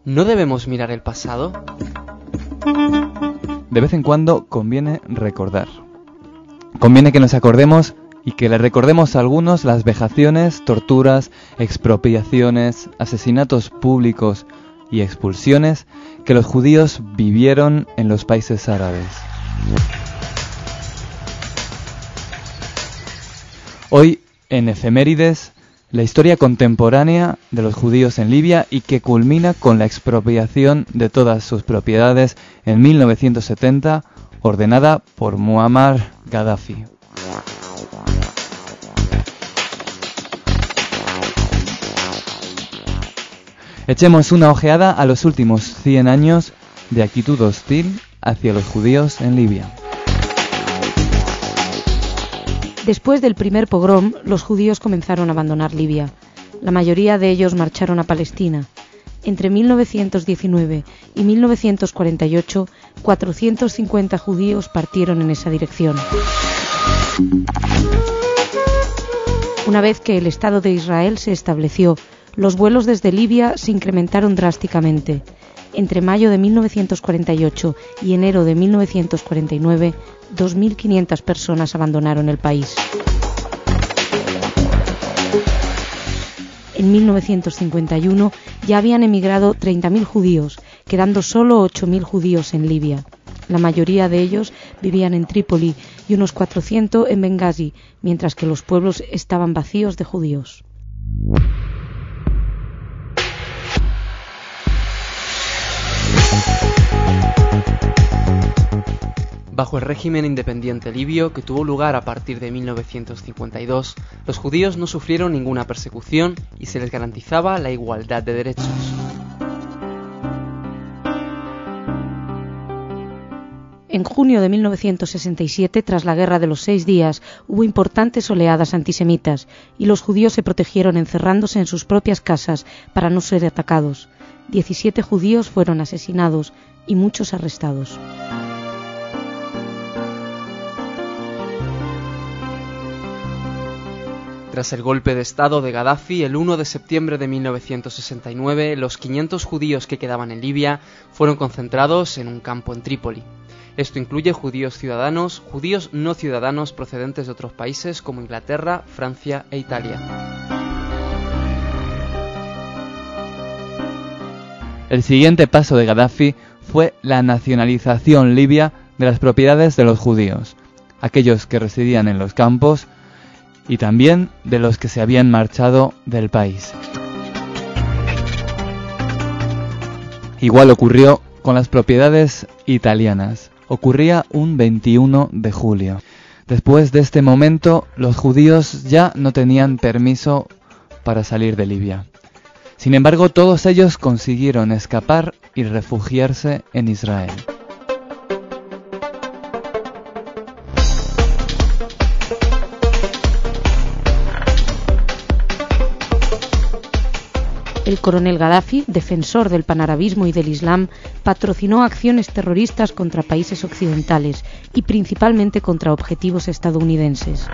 ¿No debemos mirar el pasado? De vez en cuando conviene recordar. Conviene que nos acordemos y que le recordemos a algunos las vejaciones, torturas, expropiaciones, asesinatos públicos y expulsiones que los judíos vivieron en los países árabes. Hoy, en Efemérides, la historia contemporánea de los judíos en Libia y que culmina con la expropiación de todas sus propiedades en 1970, ordenada por Muammar Gaddafi. Echemos una ojeada a los últimos 100 años de actitud hostil hacia los judíos en Libia. Después del primer pogrom, los judíos comenzaron a abandonar Libia. La mayoría de ellos marcharon a Palestina. Entre 1919 y 1948, 450 judíos partieron en esa dirección. Una vez que el Estado de Israel se estableció, los vuelos desde Libia se incrementaron drásticamente. Entre mayo de 1948 y enero de 1949, 2.500 personas abandonaron el país. En 1951 ya habían emigrado 30.000 judíos, quedando solo 8.000 judíos en Libia. La mayoría de ellos vivían en Trípoli y unos 400 en Bengasi, mientras que los pueblos estaban vacíos de judíos. Bajo el régimen independiente libio, que tuvo lugar a partir de 1952, los judíos no sufrieron ninguna persecución y se les garantizaba la igualdad de derechos. En junio de 1967, tras la Guerra de los 6 días, hubo importantes oleadas antisemitas y los judíos se protegieron encerrándose en sus propias casas para no ser atacados. 17 judíos fueron asesinados y muchos arrestados. Tras el golpe de estado de Gaddafi, el 1 de septiembre de 1969, los 500 judíos que quedaban en Libia fueron concentrados en un campo en Trípoli. Esto incluye judíos ciudadanos, judíos no ciudadanos procedentes de otros países como Inglaterra, Francia e Italia. El siguiente paso de Gaddafi fue la nacionalización libia de las propiedades de los judíos, aquellos que residían en los campos y también de los que se habían marchado del país. Igual ocurrió con las propiedades italianas. Ocurría un 21 de julio. Después de este momento, los judíos ya no tenían permiso para salir de Libia. Sin embargo, todos ellos consiguieron escapar y refugiarse en Israel. El coronel Gaddafi, defensor del panarabismo y del Islam, patrocinó acciones terroristas contra países occidentales y principalmente contra objetivos estadounidenses.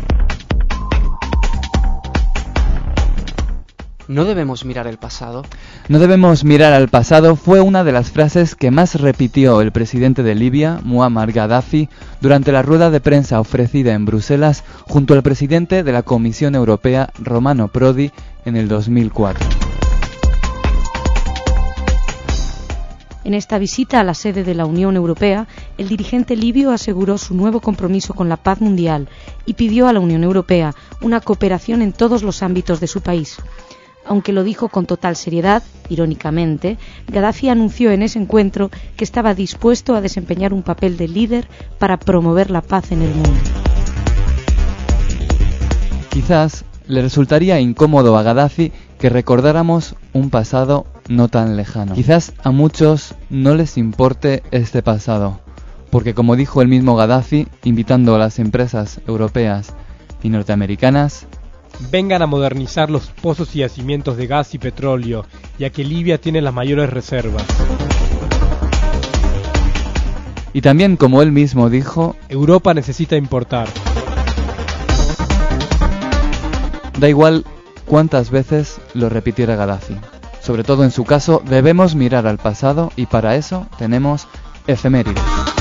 ¿No debemos mirar el pasado? No debemos mirar al pasado fue una de las frases que más repitió el presidente de Libia, Muammar Gaddafi, durante la rueda de prensa ofrecida en Bruselas junto al presidente de la Comisión Europea, Romano Prodi, en el 2004. En esta visita a la sede de la Unión Europea, el dirigente libio aseguró su nuevo compromiso con la paz mundial y pidió a la Unión Europea una cooperación en todos los ámbitos de su país. Aunque lo dijo con total seriedad, irónicamente, Gaddafi anunció en ese encuentro que estaba dispuesto a desempeñar un papel de líder para promover la paz en el mundo. Quizás le resultaría incómodo a Gaddafi que recordáramos un pasado no tan lejano. Quizás a muchos no les importe este pasado, porque como dijo el mismo Gaddafi, invitando a las empresas europeas y norteamericanas, vengan a modernizar los pozos y yacimientos de gas y petróleo, ya que Libia tiene las mayores reservas. Y también, como él mismo dijo, Europa necesita importar. Da igual cuántas veces lo repitiera Gaddafi. Sobre todo en su caso, debemos mirar al pasado y para eso tenemos efemérides.